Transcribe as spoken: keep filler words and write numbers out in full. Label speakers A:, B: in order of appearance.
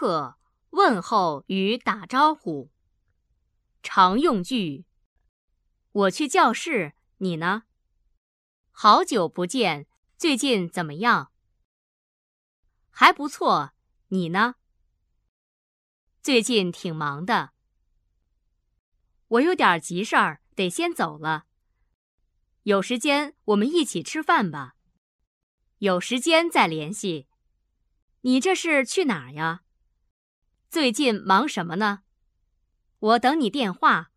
A: 客问候与打招呼。常用句：我去教室，你呢？好久不见，最近怎么样？还不错，你呢？最近挺忙的。我有点急事儿，得先走了。有时间我们一起吃饭吧。有时间再联系。你这是去哪儿呀？最近忙什么呢？我等你电话。